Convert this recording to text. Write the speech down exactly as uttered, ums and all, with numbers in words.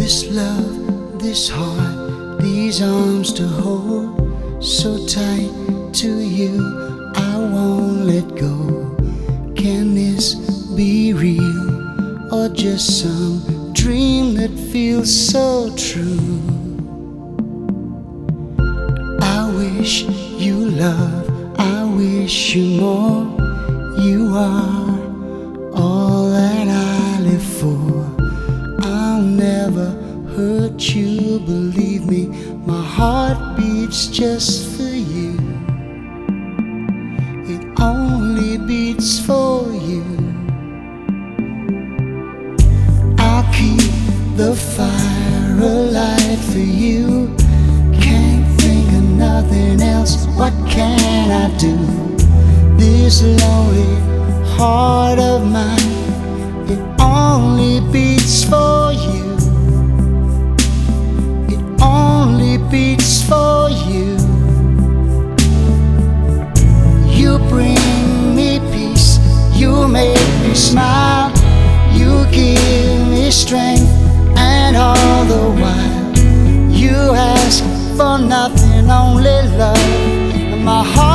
This love, this heart, these arms to hold, so tight to you, I won't let go. Can this be real, or just some dream that feels so true? I wish you love, I wish you more. You are all that I live for. I'll never hurt you, believe me, my heart beats just for you. It only beats for you. I'll keep the fire alight for you. Can't think of nothing else, what can I do? This lonely heart of mine, it only beats for you. It only beats for you. You bring me peace, you make me smile, you give me strength, and all the while you ask for nothing, only love. And my heart